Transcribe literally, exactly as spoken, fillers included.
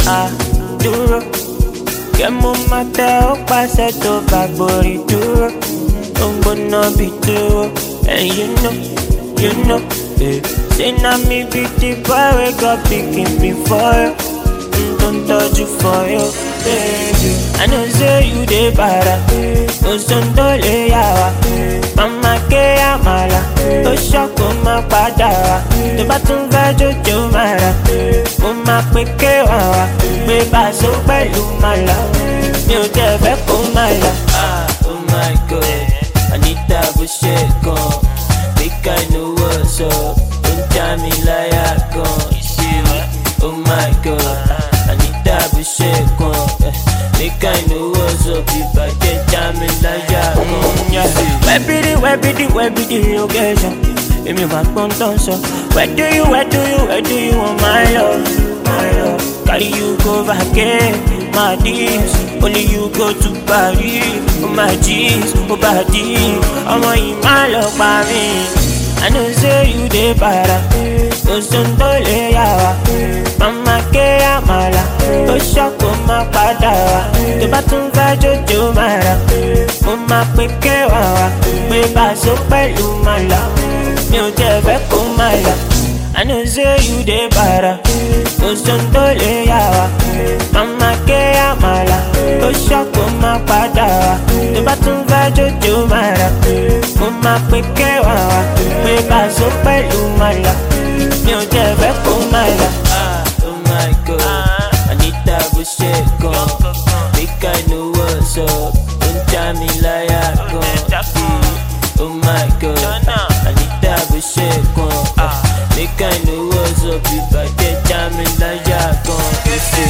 ah, dúró. Kẹ́ mo máa tẹ ó pàṣẹ tó bá gborí dúró. Ó ń gbóná bí dúró. And you know, you know, eh. Say na me be the boy wey got pikin before you. Mm, don't touch you for you, baby. I know say you dey para. No son tó lè yà wá. Mama ké àmàlà. Tó ṣọ́kù máa padà wá. Tó bá tún fẹ́ jójó mara. Mo máa pe ké wá wá. Pé bàṣọ pẹ̀lú màlà. Mi ò tẹ̀ fẹ́ kó màlà. Ah, oh my God, Anita Bushekon. Make I know what's up. Don't tell me like I gone. Oh my God, Anita Bushekon. Make I know what's up. If I get time in like I gone. Where be the, where be the, where be the location? If you want one so where do you, where do you, where do you want my love? My love. Carry you go vacate, my D's. Only you go to Paris. Oh my G's, oh body. I'm on my love, mommy. I know say you dey para. No son tó lè yà wá. Mama ké àmàlà. Tó ṣọ́kù máa padà wá. Tó bá tún fẹ́ jójó mara. Mo máa pe ké wá wá. Pé bàṣọ pẹ̀lú màlà. Mi ò tẹ̀ fẹ́ kó màlà. I know say you dey para. No son tó lè yà wá. Mama ké àmàlà. Tó ṣọ́kù máa padà wá. Tó bá tún fẹ́ jójó mara. Mo máa pe ké wá wá. Pé bàṣọ pẹ̀lú màlà. Mi ò tẹ̀ fẹ́ kó màlà. Ah, oh my God, Anita Bushekon. Make I know what's up. Don't tell me like I gone. Oh my God, Anita Bushekon. Make I know what's up. If I get time in like I gone.